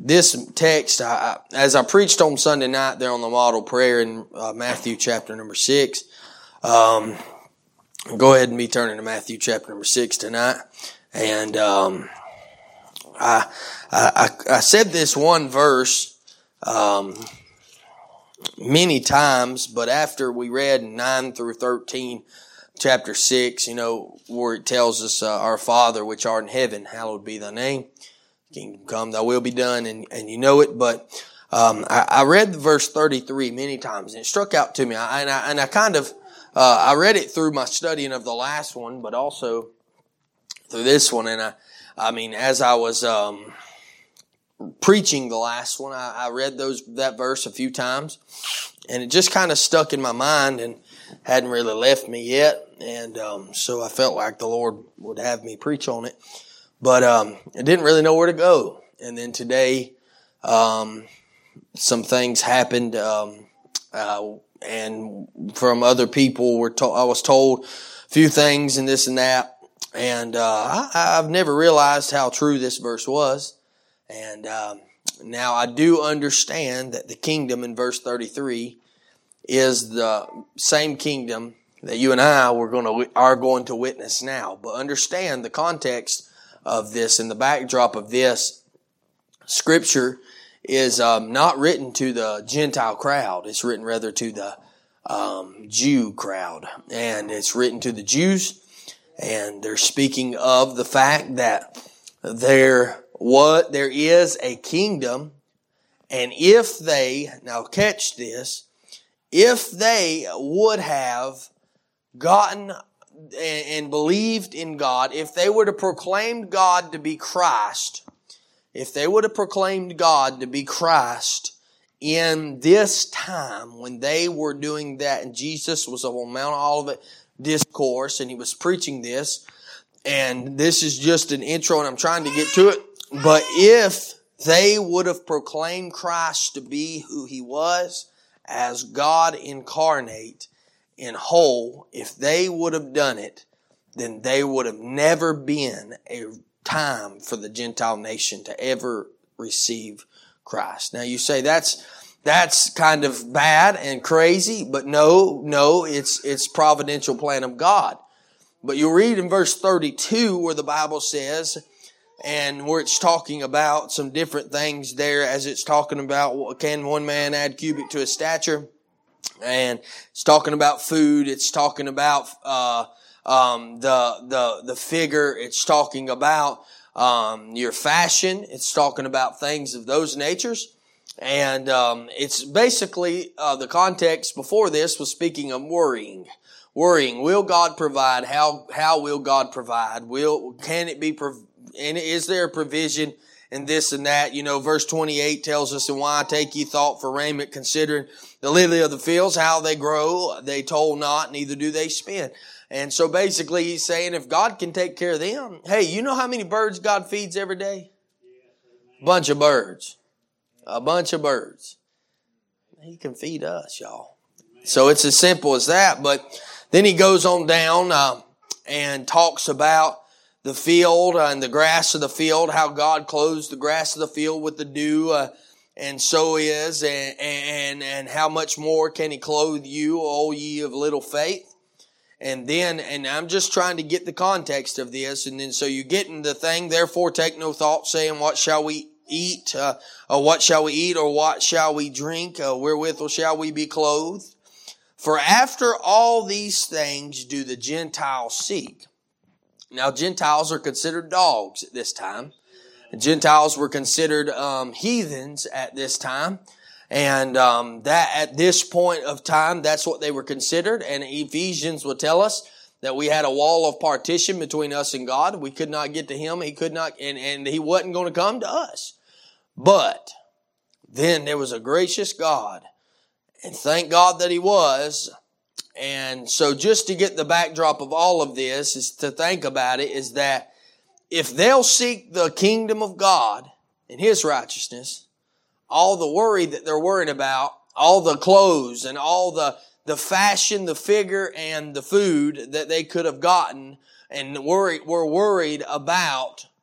this text, as I preached on Sunday night there on the model prayer in Matthew chapter number 6, go ahead and be turning to Matthew chapter number 6 tonight. And I said this one verse many times, but after we read 9 through 13, chapter 6, where it tells us, Our Father which art in heaven, hallowed be thy name. Kingdom come, thy will be done, and you know it. But I read the verse 33 many times, and it struck out to me. I read it through my studying of the last one, but also through this one. And as I was preaching the last one, I read that verse a few times, and it just kind of stuck in my mind and hadn't really left me yet. And so I felt like the Lord would have me preach on it. But I didn't really know where to go. And then today, some things happened, and from other people I was told a few things and this and that. And I've never realized how true this verse was. And now I do understand that the kingdom in verse 33 is the same kingdom that you and I are going to witness now. But understand the context of this and the backdrop of this. Scripture is not written to the Gentile crowd. It's written rather to the Jew crowd. And it's written to the Jews. And they're speaking of the fact that there is a kingdom. And if they, now catch this, if they would have gotten and believed in God, if they would have proclaimed God to be Christ, in this time when they were doing that, and Jesus was on Mount Olivet discourse, and he was preaching this, and this is just an intro, and I'm trying to get to it, but if they would have proclaimed Christ to be who he was, as God incarnate, in whole, if they would have done it, then they would have never been a time for the Gentile nation to ever receive Christ. Now you say that's kind of bad and crazy, but no, it's providential plan of God. But you'll read in verse 32 where the Bible says, and where it's talking about some different things there, as it's talking about, can one man add cubit to his stature? And it's talking about food. It's talking about the figure. It's talking about your fashion. It's talking about things of those natures. And it's basically the context before this was speaking of worrying. Worrying. Will God provide? How will God provide? Can it be? And is there a provision? And this and that, verse 28 tells us, and why take ye thought for raiment, considering the lily of the fields, how they grow, they toil not, neither do they spin. And so basically he's saying, if God can take care of them, hey, you know how many birds God feeds every day? A bunch of birds. He can feed us, y'all. So it's as simple as that. But then he goes on down and talks about the field and the grass of the field, how God clothes the grass of the field with the dew, and so is, and how much more can he clothe you, O ye of little faith? And I'm just trying to get the context of this, and then so you get in the thing, therefore take no thought, saying, what shall we eat, or what shall we eat, or what shall we drink, wherewithal shall we be clothed? For after all these things do the Gentiles seek. Now, Gentiles are considered dogs at this time. Gentiles were considered heathens at this time. And that at this point of time, that's what they were considered. And Ephesians will tell us that we had a wall of partition between us and God. We could not get to him. He could not, and he wasn't going to come to us. But then there was a gracious God. And thank God that he was. And so just to get the backdrop of all of this is to think about it, is that if they'll seek the kingdom of God and his righteousness, all the worry that they're worrying about, all the clothes and all the fashion, the figure, and the food that they could have gotten and were worried about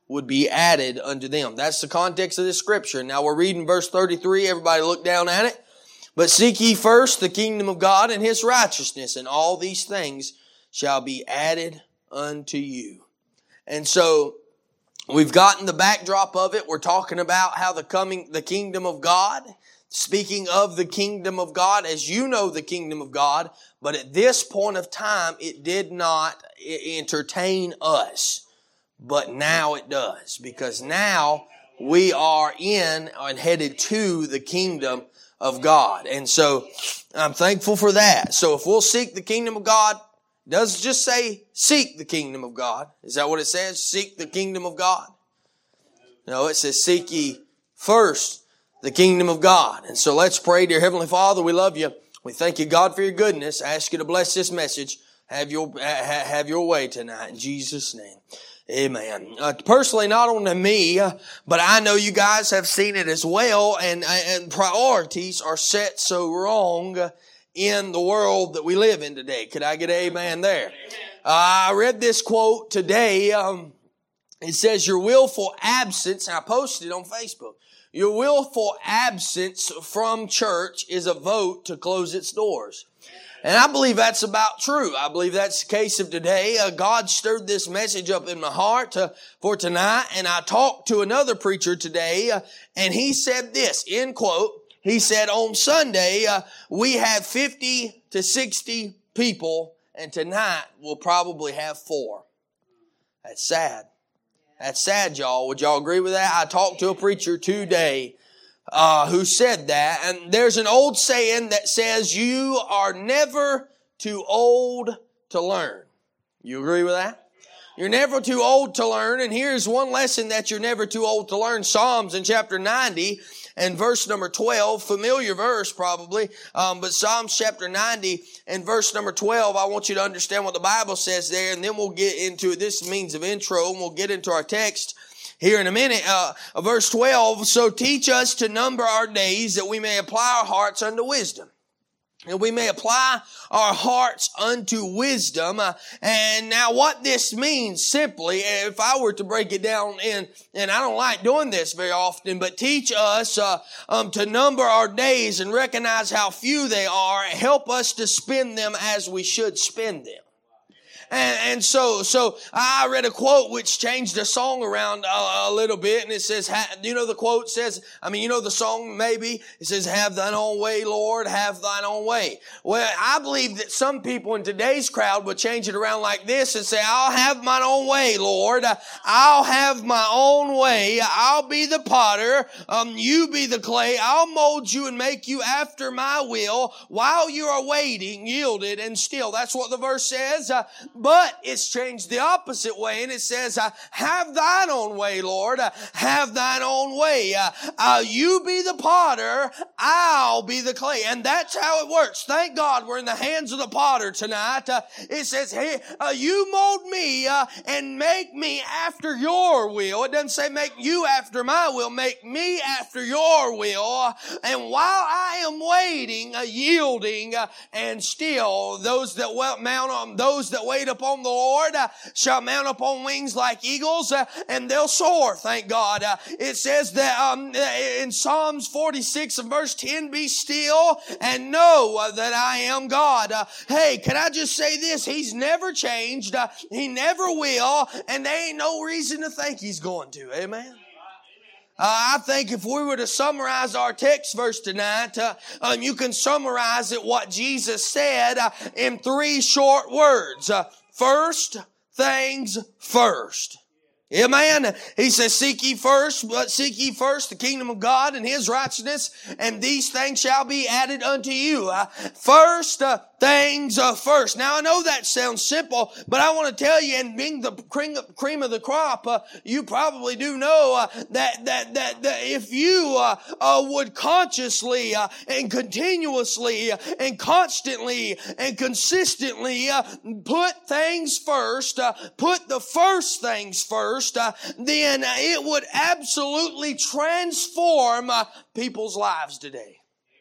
would be added unto them. That's the context of this scripture. Now we're reading verse 33. Everybody look down at it. But seek ye first the kingdom of God and His righteousness, and all these things shall be added unto you. And so we've gotten the backdrop of it. We're talking about how the kingdom of God, speaking of the kingdom of God, as you know the kingdom of God, but at this point of time, it did not entertain us. But now it does, because now we are in and headed to the kingdom of God. And so I'm thankful for that. So if we'll seek the kingdom of God, it doesn't just say seek the kingdom of God. Is that what it says? Seek the kingdom of God? No, it says seek ye first the kingdom of God. And so let's pray. Dear Heavenly Father, we love you. We thank you, God, for your goodness. I ask you to bless this message. Have your way tonight in Jesus' name. Amen. Personally, not only me, but I know you guys have seen it as well, and priorities are set so wrong in the world that we live in today. Could I get an amen there? I read this quote today. It says, your willful absence, and I posted it on Facebook, your willful absence from church is a vote to close its doors. And I believe that's about true. I believe that's the case of today. God stirred this message up in my heart for tonight. And I talked to another preacher today, and he said this, end quote. He said, on Sunday, we have 50 to 60 people, and tonight we'll probably have 4. That's sad. That's sad, y'all. Would y'all agree with that? I talked to a preacher today who said that. And there's an old saying that says, you are never too old to learn. You agree with that? You're never too old to learn. And here's one lesson that you're never too old to learn. Psalms in chapter 90 and verse number 12, familiar verse probably, but Psalms chapter 90 and verse number 12, I want you to understand what the Bible says there, and then we'll get into this means of intro, and we'll get into our text here in a minute. Verse 12, so teach us to number our days that we may apply our hearts unto wisdom. And we may apply our hearts unto wisdom. And now what this means simply, if I were to break it down and I don't like doing this very often, but teach us to number our days and recognize how few they are. Help us to spend them as we should spend them. And so I read a quote which changed the song around a little bit, and it says, you know the quote says, you know the song maybe? It says, have thine own way, Lord, have thine own way. Well, I believe that some people in today's crowd would change it around like this and say, I'll have mine own way, Lord. I'll have my own way. I'll be the potter. You be the clay. I'll mold you and make you after my will while you are waiting, yielded and still. That's what the verse says. But it's changed the opposite way, and it says, have thine own way, Lord. Have thine own way. You be the potter, I'll be the clay. And that's how it works. Thank God we're in the hands of the potter tonight. It says, hey, you mold me and make me after your will. It doesn't say make you after my will. Make me after your will. And while I am waiting, yielding, and still, those that wait upon the Lord shall mount upon wings like eagles, and they'll soar, thank God. It says that in Psalms 46 and verse 10, be still and know that I am God. Hey, can I just say this? He's never changed. He never will, and there ain't no reason to think He's going to. Amen. I think if we were to summarize our text verse tonight, you can summarize it what Jesus said in 3 short words. First things first. Amen. He says, seek ye first the kingdom of God and His righteousness, and these things shall be added unto you. First things first. Now I know that sounds simple, but I want to tell you, and being the cream of the crop, you probably do know that if you would consciously and continuously and constantly and consistently put things first, put the first things first, then it would absolutely transform people's lives today.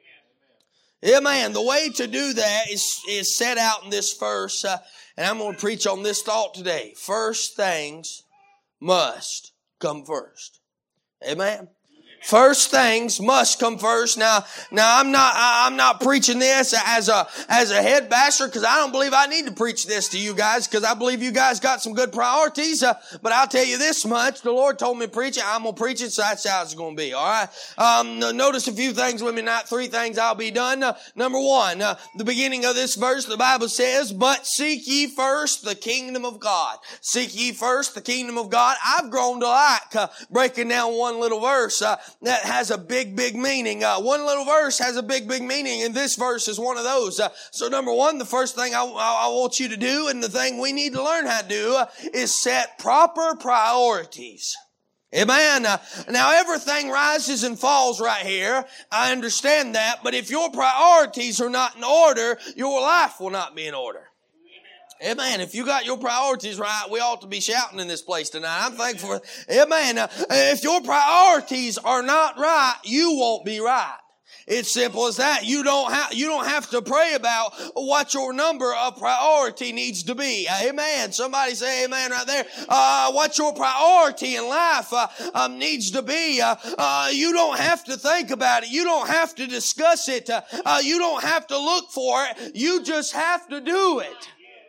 Amen. The way to do that is set out in this verse, and I'm going to preach on this thought today. First things must come first. Amen. First things must come first. Now I'm not preaching this as a head basher, because I don't believe I need to preach this to you guys, because I believe you guys got some good priorities. But I'll tell you this much: the Lord told me to preach it. I'm gonna preach it, so that's how it's gonna be. All right. Notice a few things with me tonight. 3 things, I'll be done. Number 1, the beginning of this verse, the Bible says, "But seek ye first the kingdom of God." Seek ye first the kingdom of God. I've grown to like breaking down one little verse that has a big meaning. One little verse has a big meaning, and this verse is one of those. So number 1, the first thing I want you to do, and the thing we need to learn how to do, is set proper priorities. Amen. Now everything rises and falls right here. I understand that, but if your priorities are not in order, your life will not be in order. Amen. If you got your priorities right, we ought to be shouting in this place tonight. I'm thankful for it. Amen. If your priorities are not right, you won't be right. It's simple as that. You don't have to pray about what your number of priority needs to be. Amen. Somebody say amen right there. What your priority in life needs to be. You don't have to think about it. You don't have to discuss it. You don't have to look for it. You just have to do it.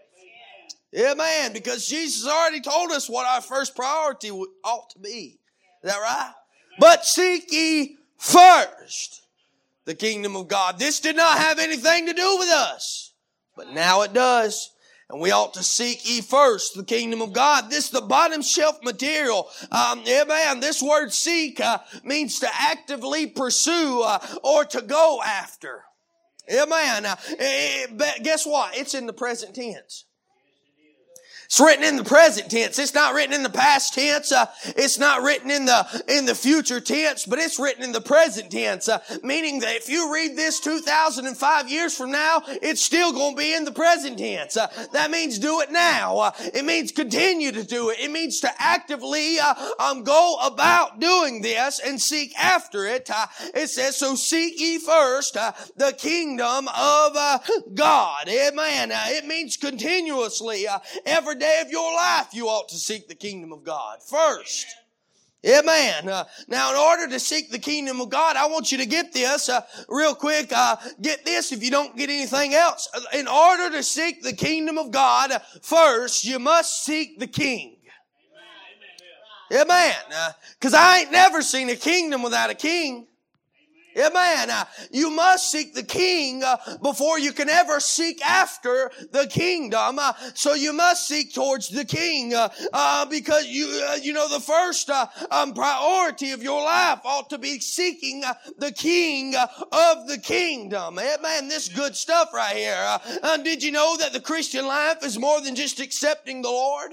Amen. Because Jesus already told us what our first priority ought to be. Is that right? But seek ye first the kingdom of God. This did not have anything to do with us, but now it does. And we ought to seek ye first the kingdom of God. This is the bottom shelf material. Amen. This word seek means to actively pursue or to go after. Amen. Guess what? It's in the present tense. It's written in the present tense. It's not written in the past tense. It's not written in the future tense, but it's written in the present tense. Meaning that if you read this 2,005 years from now, it's still going to be in the present tense. That means do it now. It means continue to do it. It means to actively go about doing this and seek after it. It says, so seek ye first the kingdom of God. Amen. It means continuously, every day of your life, you ought to seek the kingdom of God first. Amen. Now, in order to seek the kingdom of God, I want you to get this real quick. Get this if you don't get anything else. In order to seek the kingdom of God first, you must seek the king. Amen. Because I ain't never seen a kingdom without a king. Amen. You must seek the king before you can ever seek after the kingdom. So you must seek towards the king because you know the first priority of your life ought to be seeking the king of the kingdom. Amen. This is good stuff right here. Did you know that the Christian life is more than just accepting the Lord?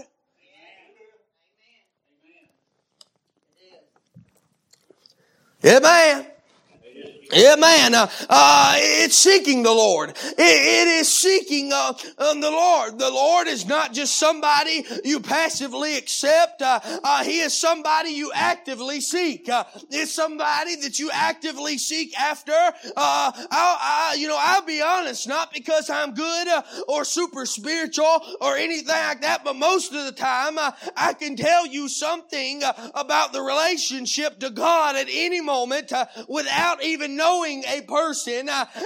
Amen. Amen. It's seeking the Lord. It is seeking the Lord. The Lord is not just somebody you passively accept. He is somebody you actively seek. It's somebody that you actively seek after. I'll be honest, not because I'm good or super spiritual or anything like that, but most of the time I can tell you something about the relationship to God at any moment without even knowing a person.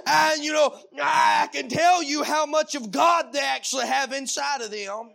I can tell you how much of God they actually have inside of them.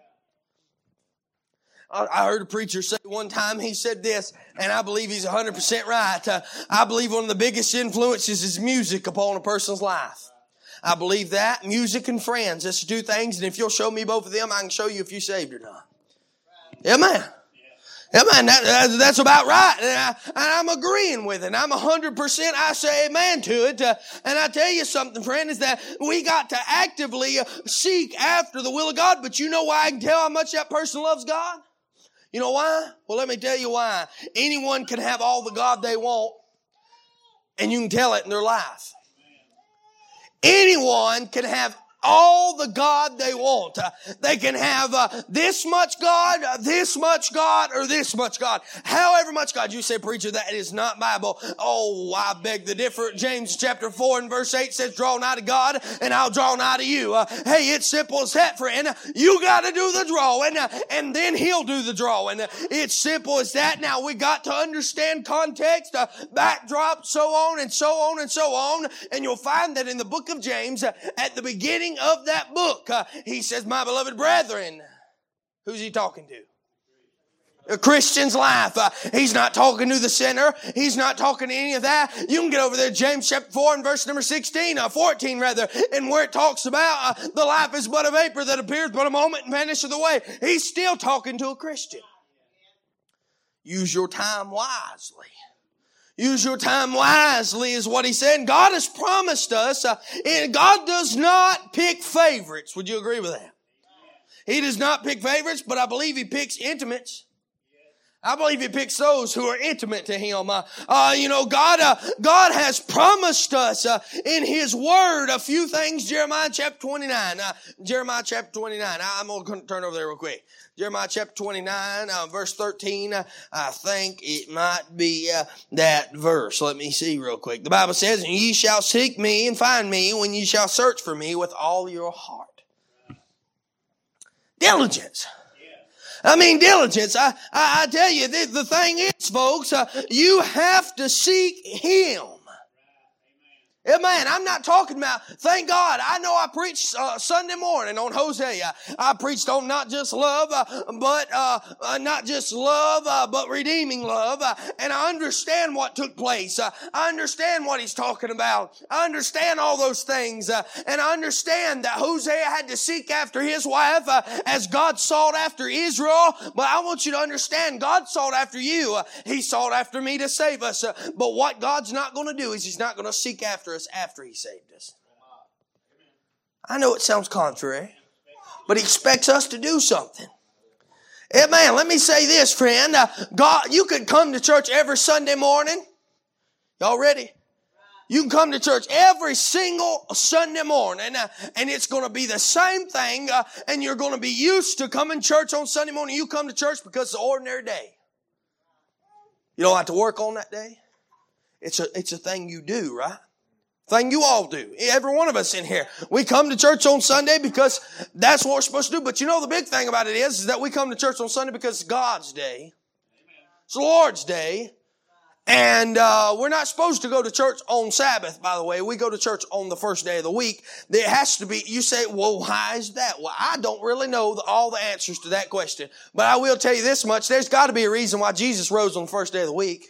I heard a preacher say one time, he said this, and I believe he's 100% right. I believe one of the biggest influences is music upon a person's life. I believe that. Music and friends. That's two things, and if you'll show me both of them, I can show you if you're saved or not. Amen. Amen. That's about right. And I'm agreeing with it. I'm 100%. I say amen to it. And I tell you something, friend, is that we got to actively seek after the will of God. But you know why I can tell how much that person loves God? You know why? Well, let me tell you why. Anyone can have all the God they want, and you can tell it in their life. Anyone can have all the God they want. They can have this much God, or this much God. However much God. You say, preacher, that is not Bible. Oh, I beg to differ. James chapter 4 and verse 8 says, draw nigh to God and I'll draw nigh to you. Hey, it's simple as that, friend. You got to do the drawing and then He'll do the drawing. It's simple as that. Now, we got to understand context, backdrop, so on and so on and so on. And you'll find that in the book of James, at the beginning of that book, he says, my beloved brethren. Who's he talking to? A Christian's life. He's not talking to the sinner. He's not talking to any of that. You can get over there, James chapter 4 and verse number 14 rather, and where it talks about the life is but a vapor that appears but a moment and vanisheth away. He's still talking to a Christian. Use your time wisely. Use your time wisely is what he said. God has promised us, and God does not pick favorites. Would you agree with that? He does not pick favorites, but I believe He picks intimates. I believe He picks those who are intimate to Him. God has promised us in His Word a few things. Jeremiah chapter 29. I'm going to turn over there real quick. Jeremiah chapter 29, verse 13. I think it might be that verse. Let me see real quick. The Bible says, and ye shall seek me and find me when ye shall search for me with all your heart. Diligence. Diligence. I tell you, the thing is, folks, you have to seek Him. Amen. I'm not talking about, thank God, I know I preached Sunday morning on Hosea. I preached on not just love, but redeeming love. And I understand what took place. I understand what he's talking about. I understand all those things. And I understand that Hosea had to seek after his wife as God sought after Israel. But I want you to understand, God sought after you. He sought after me to save us. But what God's not going to do is He's not going to seek after us after He saved us. I know it sounds contrary, but He expects us to do something. Amen. Let me say this, friend. God, you could come to church every Sunday morning. Y'all ready? You can come to church every single Sunday morning, and it's going to be the same thing, and you're going to be used to coming to church on Sunday morning. You come to church because it's an ordinary day. You don't have to work on that day. It's a thing you do, right? Thing you all do. Every one of us in here. We come to church on Sunday because that's what we're supposed to do. But you know the big thing about it is that we come to church on Sunday because it's God's day. It's the Lord's day. And we're not supposed to go to church on Sabbath, by the way. We go to church on the first day of the week. There has to be, you say, well, why is that? Well, I don't really know all the answers to that question. But I will tell you this much. There's got to be a reason why Jesus rose on the first day of the week.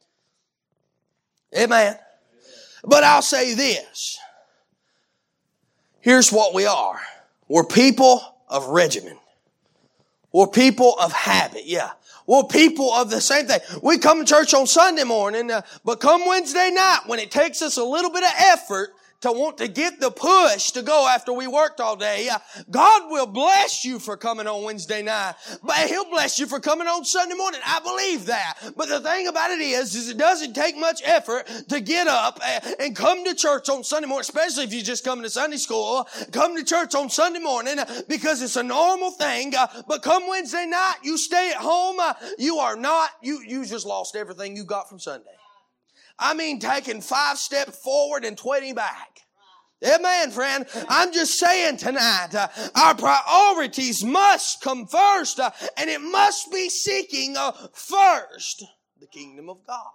Amen. But I'll say this. Here's what we are. We're people of regimen. We're people of habit. Yeah. We're people of the same thing. We come to church on Sunday morning, but come Wednesday night, when it takes us a little bit of effort to want to get the push to go after we worked all day, God will bless you for coming on Wednesday night, but He'll bless you for coming on Sunday morning. I believe that. But the thing about it is it doesn't take much effort to get up and come to church on Sunday morning, especially if you're just coming to Sunday school. Come to church on Sunday morning because it's a normal thing. But come Wednesday night, you stay at home. You just lost everything you got from Sunday. I mean, taking 5 steps forward and 20 back. Amen, friend. I'm just saying tonight, our priorities must come first, and it must be seeking first the kingdom of God.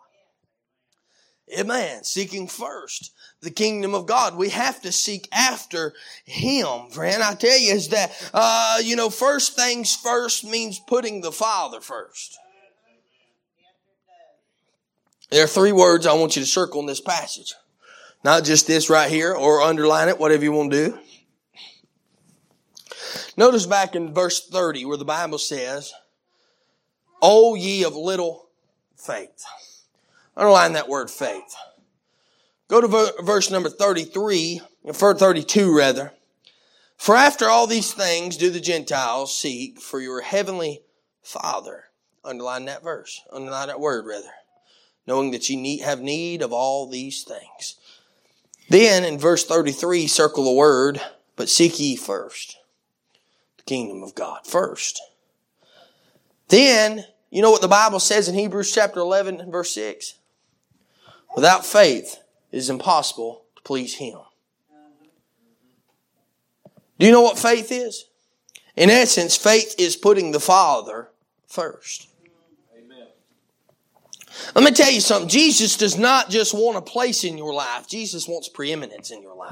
Amen. Seeking first the kingdom of God. We have to seek after Him, friend. I tell you is that, first things first means putting the Father first. There are 3 words I want you to circle in this passage. Not just this right here, or underline it, whatever you want to do. Notice back in verse 30 where the Bible says, O ye of little faith. Underline that word faith. Go to verse number 32 rather. For after all these things do the Gentiles seek for your heavenly Father. Underline that verse. Underline that word rather. Knowing that ye have need of all these things. Then in verse 33, circle the word But seek ye first the kingdom of God first. Then, you know what the Bible says in Hebrews chapter 11 and verse 6? Without faith, it is impossible to please Him. Do you know what faith is? In essence, faith is putting the Father first. Amen. Let me tell you something. Jesus does not just want a place in your life. Jesus wants preeminence in your life.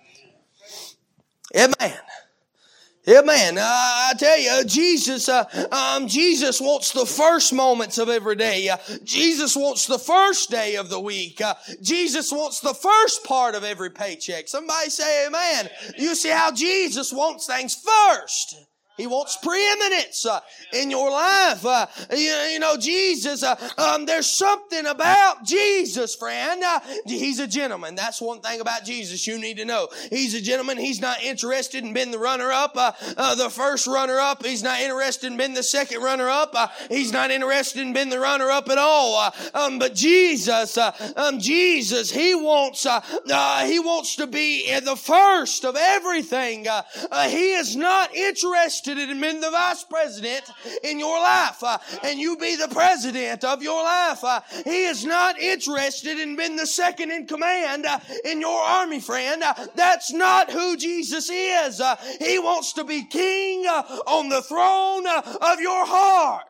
Amen. Amen. I tell you, Jesus wants the first moments of every day. Jesus wants the first day of the week. Jesus wants the first part of every paycheck. Somebody say amen. You see how Jesus wants things first. He wants preeminence in your life. You know, Jesus, there's something about Jesus, friend. He's a gentleman. That's one thing about Jesus you need to know. He's a gentleman. He's not interested in being the runner-up, the first runner-up. He's not interested in being the second runner-up. He's not interested in being the runner-up at all. But Jesus, He wants to be the first of everything. He is not interested in being the vice president in your life, and you be the president of your life. He is not interested in being the second in command in your army, friend. That's not who Jesus is. He wants to be king on the throne of your heart.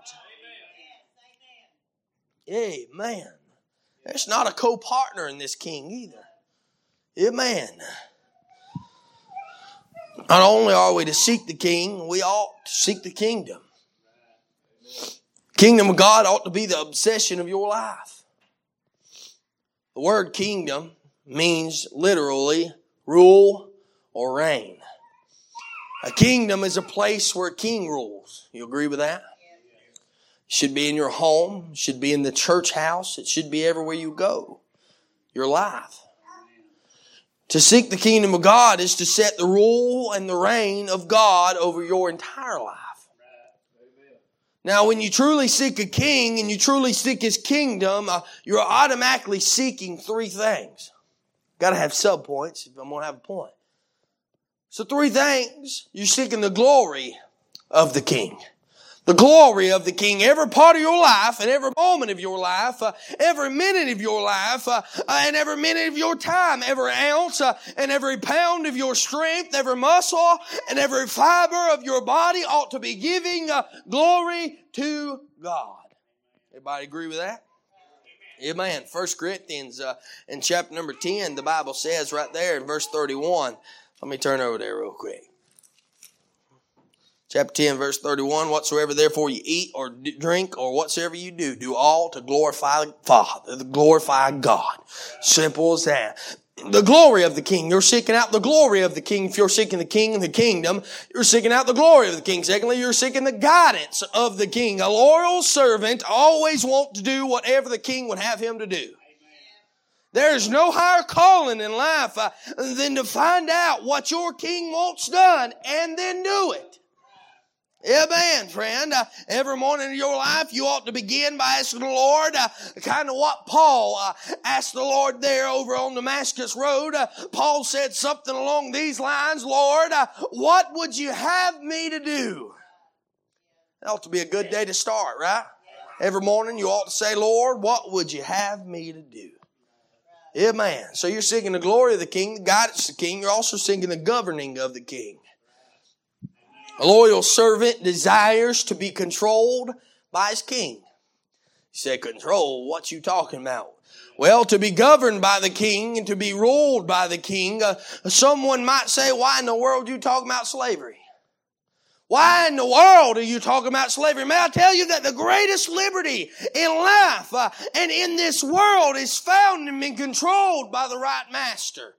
Amen. There's not a co-partner in this king either. Amen. Not only are we to seek the king, we ought to seek the kingdom. Kingdom of God ought to be the obsession of your life. The word kingdom means literally rule or reign. A kingdom is a place where a king rules. You agree with that? It should be in your home. It should be in the church house. It should be everywhere you go. Your life. To seek the kingdom of God is to set the rule and the reign of God over your entire life. Now, when you truly seek a king and you truly seek His kingdom, you're automatically seeking three things. Got to have subpoints if I'm going to have a point. So 3 things. You're seeking the glory of the king. The glory of the king, every part of your life and every moment of your life, every minute of your life, and every minute of your time, every ounce and every pound of your strength, every muscle and every fiber of your body ought to be giving glory to God. Everybody agree with that? Amen. 1 Corinthians in chapter number 10, the Bible says right there in verse 31. Let me turn over there real quick. Chapter 10, verse 31, whatsoever therefore you eat or drink or whatsoever you do, do all to glorify Father, to glorify God. Simple as that. The glory of the king. You're seeking out the glory of the king. If you're seeking the king and the kingdom, you're seeking out the glory of the king. Secondly, you're seeking the guidance of the king. A loyal servant always wants to do whatever the king would have him to do. There's no higher calling in life than to find out what your king wants done and then do it. Amen, friend. Every morning of your life, you ought to begin by asking the Lord, kind of what Paul asked the Lord there over on Damascus Road. Paul said something along these lines, Lord, what would you have me to do? That ought to be a good day to start, right? Every morning you ought to say, Lord, what would you have me to do? Amen. So you're seeking the glory of the king, the guidance of the king. You're also seeking the governing of the king. A loyal servant desires to be controlled by his king. You say, control? What you talking about? Well, to be governed by the king and to be ruled by the king. Someone might say, why in the world are you talking about slavery? Why in the world are you talking about slavery? May I tell you that the greatest liberty in life and in this world is found and being controlled by the right master.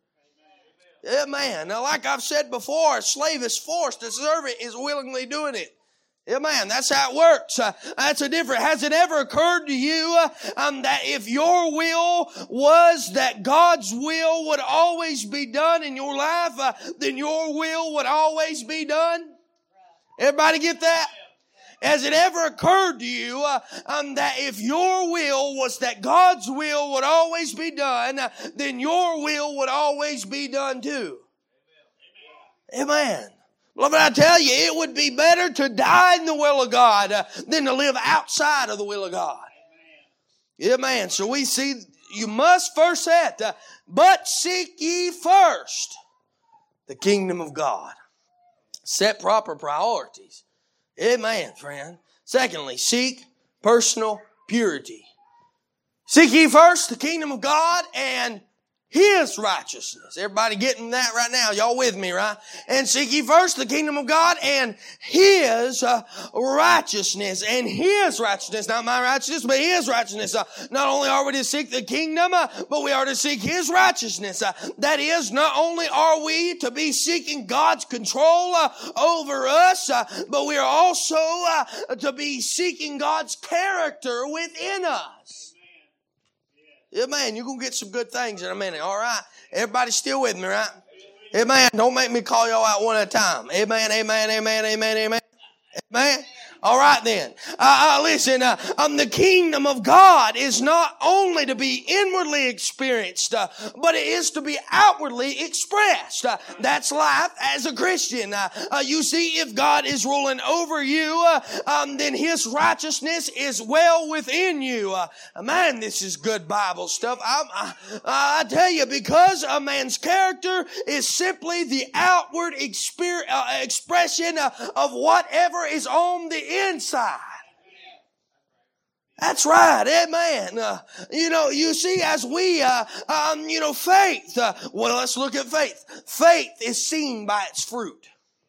Amen. Now, like I've said before, a slave is forced, a servant is willingly doing it. Amen. That's how it works. That's a different. Has it ever occurred to you that if your will was that God's will would always be done in your life, then your will would always be done? Everybody get that? Has it ever occurred to you that if your will was that God's will would always be done, then your will would always be done too? Amen. Beloved, I tell you, it would be better to die in the will of God than to live outside of the will of God. Amen. So we see, you must first set, but seek ye first the kingdom of God. Set proper priorities. Amen, friend. Secondly, seek personal purity. Seek ye first the kingdom of God and His righteousness. Everybody getting that right now? Y'all with me, right? And seek ye first the kingdom of God and His righteousness. And His righteousness, not my righteousness, but His righteousness. Not only are we to seek the kingdom, but we are to seek His righteousness. That is, not only are we to be seeking God's control over us, but we are also to be seeking God's character within us. Amen. You're going to get some good things in a minute. All right. Everybody still with me, right? Amen. Don't make me call y'all out one at a time. Amen, amen, amen, amen, amen. Amen. All right then. Listen, the kingdom of God is not only to be inwardly experienced, but it is to be outwardly expressed. That's life as a Christian. You see, if God is ruling over you, then His righteousness is well within you. Man, this is good Bible stuff. I tell you, because a man's character is simply the outward expression of whatever is on the inside. That's right. Amen. You see, as we, faith, well, let's look at faith. Faith is seen by its fruit.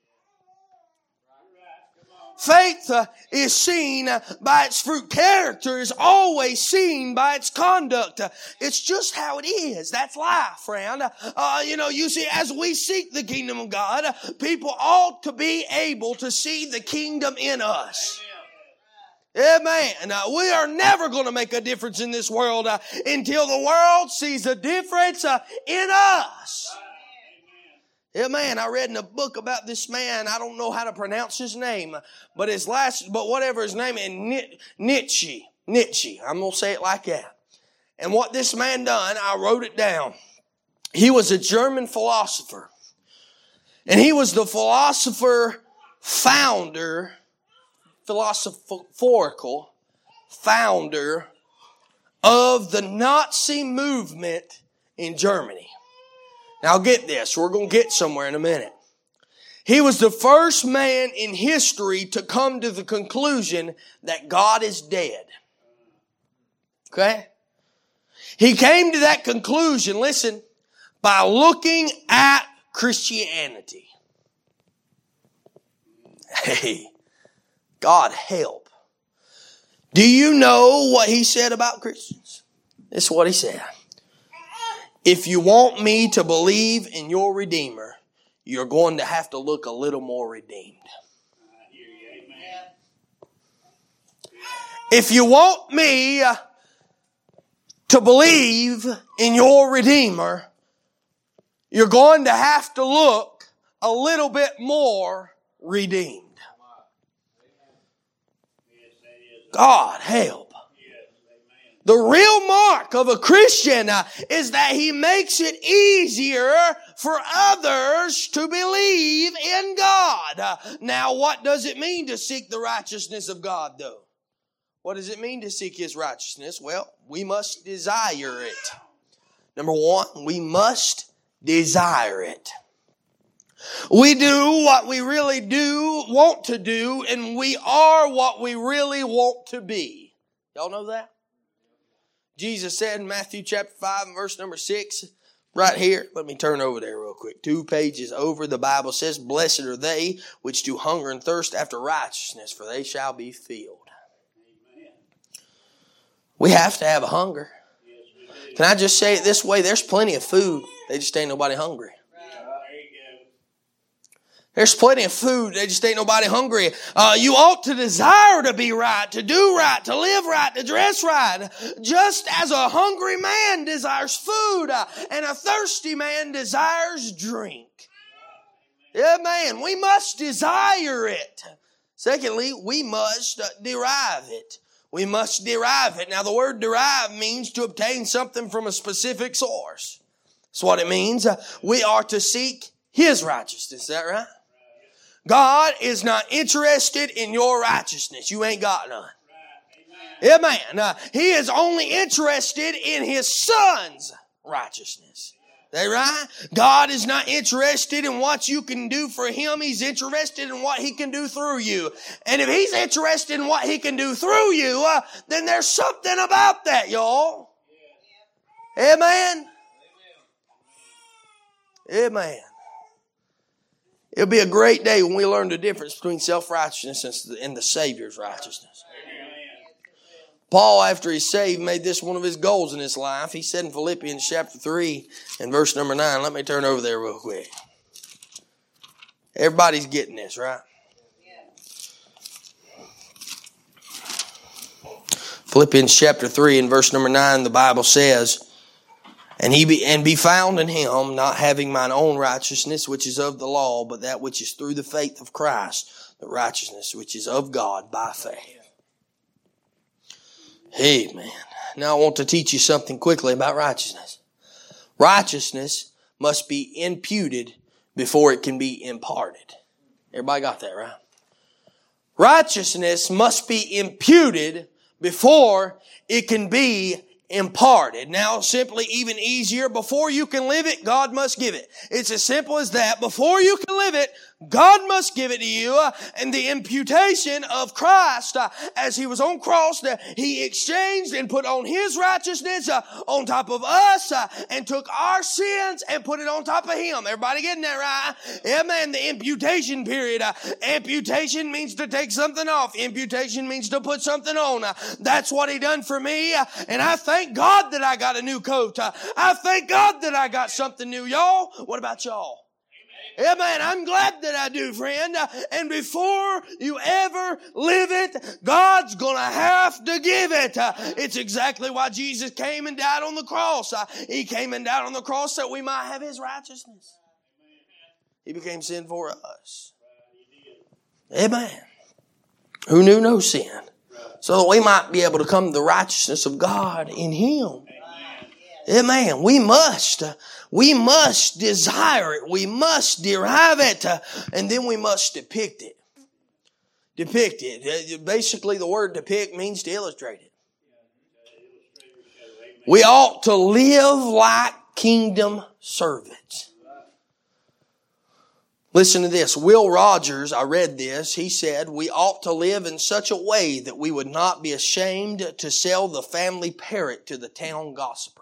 Faith is seen by its fruit. Character is always seen by its conduct. It's just how it is. That's life, friend. You see, as we seek the kingdom of God, people ought to be able to see the kingdom in us. Amen. We are never going to make a difference in this world until the world sees a difference in us. Amen. I read in a book about this man. I don't know how to pronounce his name, but whatever his name is, Nietzsche. I'm going to say it like that. And what this man done, I wrote it down. He was a German philosopher. And he was the philosophical founder of the Nazi movement in Germany. Now get this, we're going to get somewhere in a minute. He was the first man in history to come to the conclusion that God is dead. Okay? He came to that conclusion, listen, by looking at Christianity. Hey, God help. Do you know what he said about Christians? This is what he said. If you want me to believe in your Redeemer, you're going to have to look a little more redeemed. If you want me to believe in your Redeemer, you're going to have to look a little bit more redeemed. God help. The real mark of a Christian is that he makes it easier for others to believe in God. Now, what does it mean to seek the righteousness of God, though? What does it mean to seek His righteousness? Well, we must desire it. Number one, we must desire it. We do what we really want to do, and we are what we really want to be. Y'all know that? Jesus said in Matthew chapter 5 and verse number 6, right here, let me turn over there real quick. 2 pages over, the Bible says, "Blessed are they which do hunger and thirst after righteousness, for they shall be filled." We have to have a hunger. Can I just say it this way? There's plenty of food. They just ain't nobody hungry. There's plenty of food. They just ain't nobody hungry. You ought to desire to be right, to do right, to live right, to dress right. Just as a hungry man desires food and a thirsty man desires drink. Amen. We must desire it. Secondly, we must derive it. We must derive it. Now, the word derive means to obtain something from a specific source. That's what it means. We are to seek His righteousness. Is that right? God is not interested in your righteousness. You ain't got none. Amen. He is only interested in His Son's righteousness. Is that right? God is not interested in what you can do for Him. He's interested in what He can do through you. And if He's interested in what He can do through you, then there's something about that, y'all. Amen. Amen. It'll be a great day when we learn the difference between self-righteousness and the Savior's righteousness. Paul, after he's saved, made this one of his goals in his life. He said in Philippians chapter 3 and verse number 9. Let me turn over there real quick. Everybody's getting this, right? Philippians chapter 3 and verse number 9, the Bible says, And be found in Him, not having mine own righteousness, which is of the law, but that which is through the faith of Christ, the righteousness which is of God by faith. Amen. Now I want to teach you something quickly about righteousness. Righteousness must be imputed before it can be imparted. Everybody got that, right? Righteousness must be imputed before it can be imparted. Now, simply even easier, before you can live it, God must give it. It's as simple as that. Before you can live it, God must give it to you. And the imputation of Christ, as He was on cross, He exchanged and put on His righteousness on top of us, and took our sins and put it on top of Him. Everybody getting that right? Amen. The imputation period. Amputation means to take something off. Imputation means to put something on. That's what He done for me. And I thank God that I got a new coat. I thank God that I got something new. Y'all, what about y'all? Amen. I'm glad that I do, friend. And before you ever live it, God's going to have to give it. It's exactly why Jesus came and died on the cross. He came and died on the cross that we might have His righteousness. He became sin for us. Amen. Who knew no sin. So that we might be able to come to the righteousness of God in Him. Amen. We must desire it. We must derive it. And then we must depict it. Depict it. Basically, the word depict means to illustrate it. We ought to live like kingdom servants. Listen to this. Will Rogers, I read this, he said, we ought to live in such a way that we would not be ashamed to sell the family parrot to the town gossiper.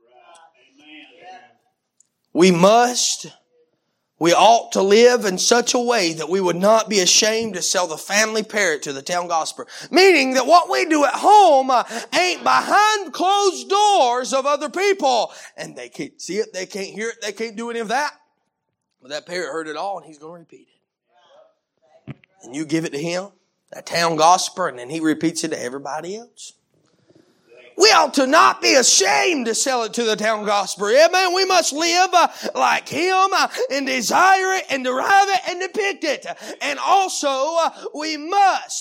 We ought to live in such a way that we would not be ashamed to sell the family parrot to the town gossiper. Meaning that what we do at home ain't behind closed doors of other people. And they can't see it, they can't hear it, they can't do any of that. But that parrot heard it all and he's going to repeat it. And you give it to him, that town gossiper, and then he repeats it to everybody else. We ought to not be ashamed to sell it to the town gossiper. Amen. We must live like him and desire it and derive it and depict it. And also, we must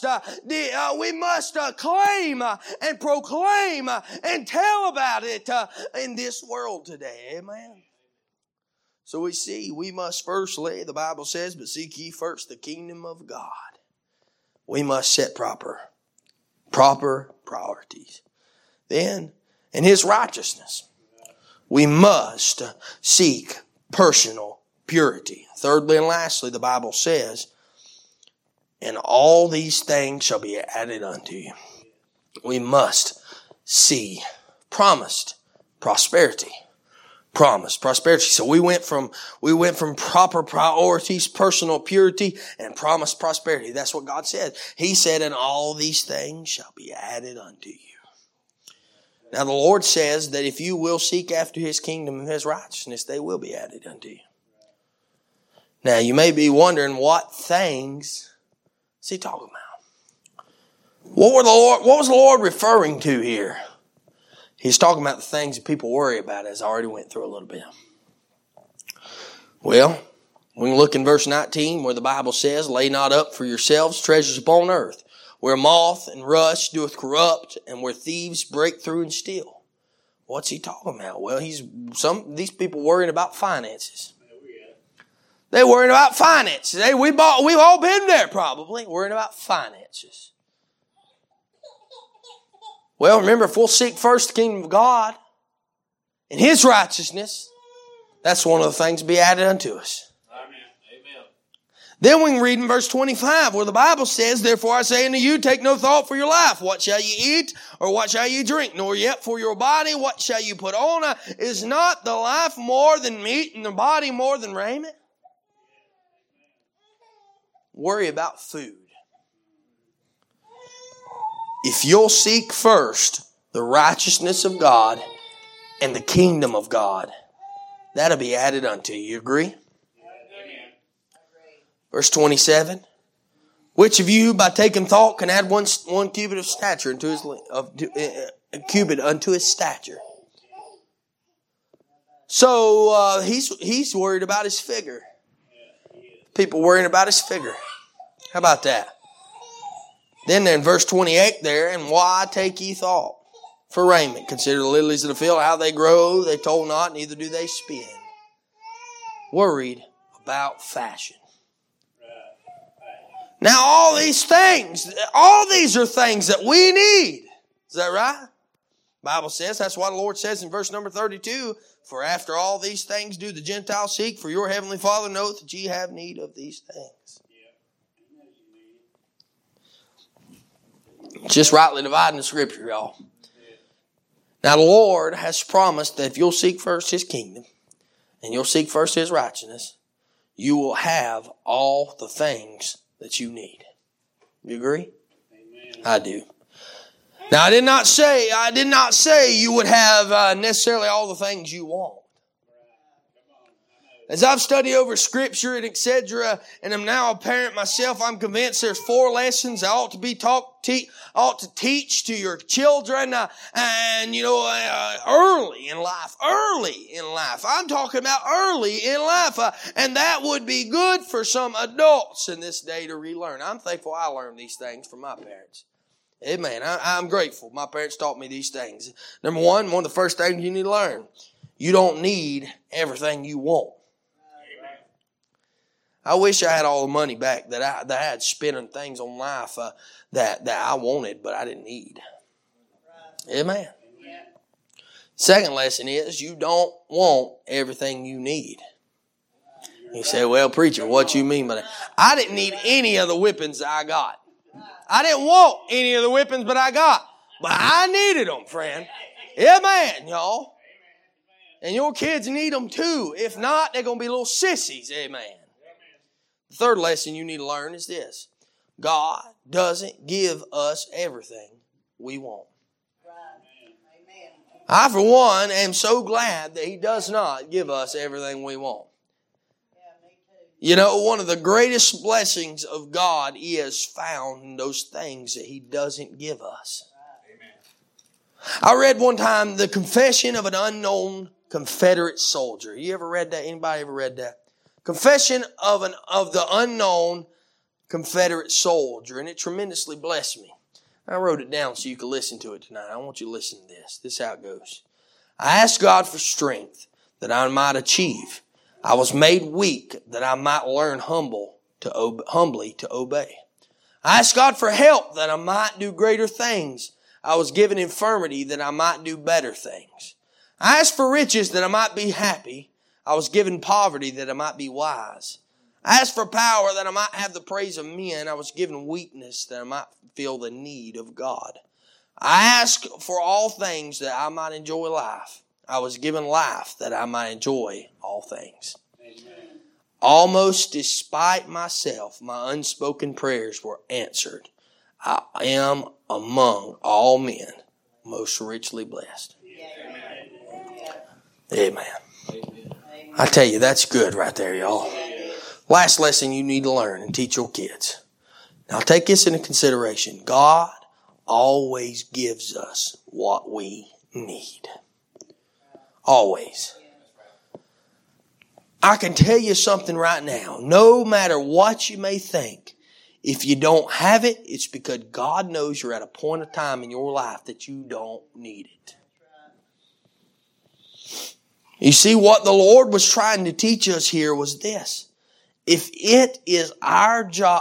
claim and proclaim and tell about it in this world today. Amen. So we see, we must firstly, the Bible says, but seek ye first the kingdom of God. We must set proper priorities. Then, in His righteousness, we must seek personal purity. Thirdly and lastly, the Bible says, and all these things shall be added unto you. We must see promised prosperity. Promised prosperity. So we went from proper priorities, personal purity, and promised prosperity. That's what God said. He said, and all these things shall be added unto you. Now the Lord says that if you will seek after His kingdom and His righteousness, they will be added unto you. Now you may be wondering, what things is He talking about? What was the Lord referring to here? He's talking about the things that people worry about, as I already went through a little bit. Well, we can look in verse 19 where the Bible says, lay not up for yourselves treasures upon earth, where moth and rust doeth corrupt, and where thieves break through and steal. What's he talking about? Well, these people worrying about finances. They're worrying about finances. We've all been there probably, worrying about finances. Well, remember, if we'll seek first the kingdom of God and His righteousness, that's one of the things to be added unto us. Then we can read in verse 25 where the Bible says, therefore I say unto you, take no thought for your life. What shall you eat or what shall you drink? Nor yet for your body, what shall you put on? Is not the life more than meat and the body more than raiment? Worry about food. If you'll seek first the righteousness of God and the kingdom of God, that'll be added unto you. You agree? Verse 27. Which of you, by taking thought, can add one cubit of stature unto a cubit unto his stature? So he's worried about his figure. People worrying about his figure. How about that? Then in verse 28 there, and why take ye thought for raiment? Consider the lilies of the field, how they grow. They toil not, neither do they spin. Worried about fashion. Now all these are things that we need. Is that right? The Bible says, that's why the Lord says in verse number 32, for after all these things do the Gentiles seek, for your heavenly Father knoweth that ye have need of these things. Just rightly dividing the Scripture, y'all. Now the Lord has promised that if you'll seek first His kingdom and you'll seek first His righteousness, you will have all the things that you need. You agree? Amen. I do. Now I did not say you would have necessarily all the things you want. As I've studied over Scripture and etc., and I'm now a parent myself, I'm convinced there's 4 lessons I ought to teach to your children, early in life. I'm talking about early in life, and that would be good for some adults in this day to relearn. I'm thankful I learned these things from my parents. Amen. I'm grateful. My parents taught me these things. Number one of the first things you need to learn, you don't need everything you want. I wish I had all the money back that I had spending things on life that I wanted, but I didn't need. Amen. Second lesson is you don't want everything you need. You say, well, preacher, what you mean by that? I didn't need any of the whippings I got. I didn't want any of the whippings but I got. But I needed them, friend. Amen, y'all. And your kids need them too. If not, they're going to be little sissies. Amen. The third lesson you need to learn is this. God doesn't give us everything we want. I, for one, am so glad that He does not give us everything we want. You know, one of the greatest blessings of God is found in those things that He doesn't give us. I read one time the confession of an unknown Confederate soldier. You ever read that? Anybody ever read that? Confession of the unknown Confederate soldier, and it tremendously blessed me. I wrote it down so you could listen to it tonight. I want you to listen to this. This is how it goes. I asked God for strength that I might achieve. I was made weak that I might learn humbly to obey. I asked God for help that I might do greater things. I was given infirmity that I might do better things. I asked for riches that I might be happy. I was given poverty that I might be wise. I asked for power that I might have the praise of men. I was given weakness that I might feel the need of God. I asked for all things that I might enjoy life. I was given life that I might enjoy all things. Amen. Almost despite myself, my unspoken prayers were answered. I am among all men most richly blessed. Amen. I tell you, that's good right there, y'all. Last lesson you need to learn and teach your kids. Now take this into consideration. God always gives us what we need. Always. I can tell you something right now. No matter what you may think, if you don't have it, it's because God knows you're at a point of time in your life that you don't need it. You see, what the Lord was trying to teach us here was this. if it is our job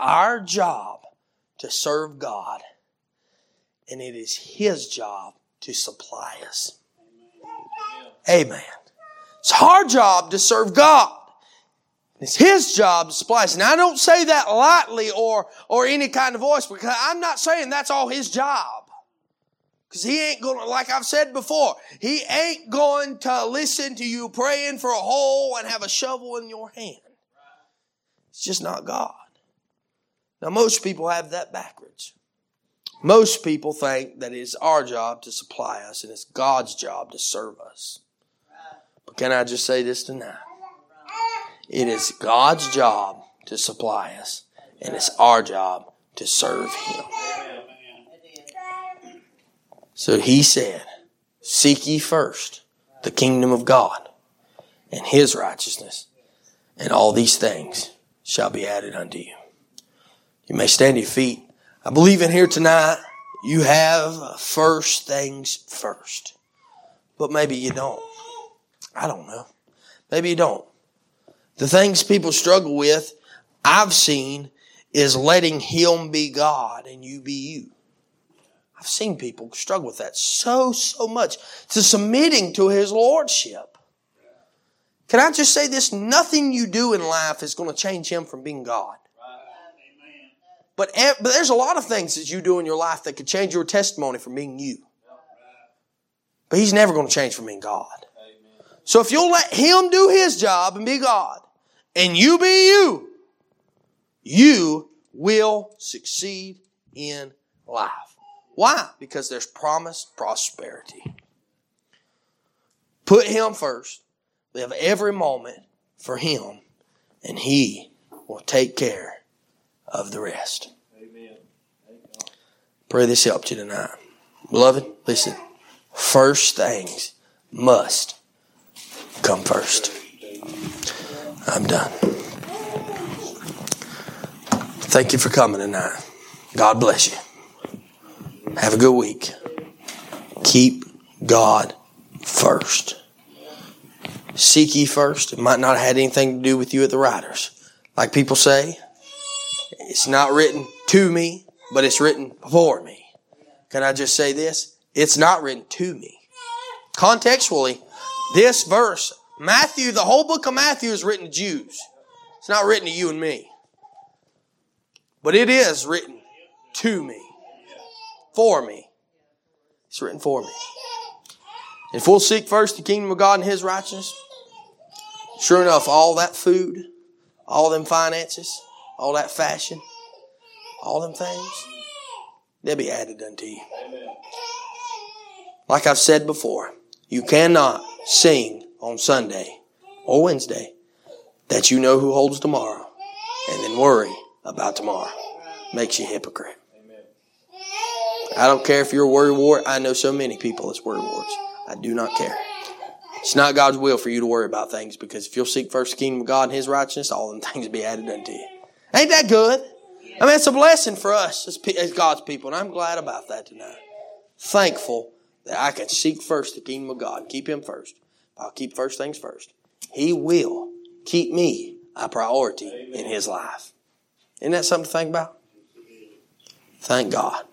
to serve God, and it is His job to supply us. Amen. It's our job to serve God. It's His job to supply us. Now, I don't say that lightly or any kind of voice, because I'm not saying that's all His job. Because He ain't going to, like I've said before, He ain't going to listen to you praying for a hole and have a shovel in your hand. It's just not God. Now, most people have that backwards. Most people think that it's our job to supply us and it's God's job to serve us. But can I just say this tonight? It is God's job to supply us, and it's our job to serve Him. So He said, seek ye first the kingdom of God and His righteousness, and all these things shall be added unto you. You may stand to your feet. I believe in here tonight you have first things first. But maybe you don't. I don't know. Maybe you don't. The things people struggle with, I've seen, is letting Him be God and you be you. I've seen people struggle with that so much. To submitting to His Lordship. Can I just say this? Nothing you do in life is going to change Him from being God. But there's a lot of things that you do in your life that could change your testimony from being you. But He's never going to change from being God. So if you'll let Him do His job and be God, and you be you, you will succeed in life. Why? Because there's promised prosperity. Put Him first. Live every moment for Him, and He will take care of the rest. Amen. Pray this helped you tonight. Beloved, listen. First things must come first. I'm done. Thank you for coming tonight. God bless you. Have a good week. Keep God first. Seek ye first. It might not have had anything to do with you at the Riders. Like people say, it's not written to me, but it's written for me. Can I just say this? It's not written to me. Contextually, this verse, Matthew, the whole book of Matthew is written to Jews. It's not written to you and me. But it is written to me. For me. It's written for me. If we'll seek first the kingdom of God and His righteousness, sure enough, all that food, all them finances, all that fashion, all them things, they'll be added unto you. Like I've said before, you cannot sing on Sunday or Wednesday that you know who holds tomorrow and then worry about tomorrow. Makes you a hypocrite. I don't care if you're a worry wart. I know so many people that's worry warts. I do not care. It's not God's will for you to worry about things, because if you'll seek first the kingdom of God and His righteousness, all them things will be added unto you. Ain't that good? I mean, it's a blessing for us as God's people, and I'm glad about that tonight. Thankful that I can seek first the kingdom of God and keep Him first. I'll keep first things first. He will keep me a priority in His life. Isn't that something to think about? Thank God.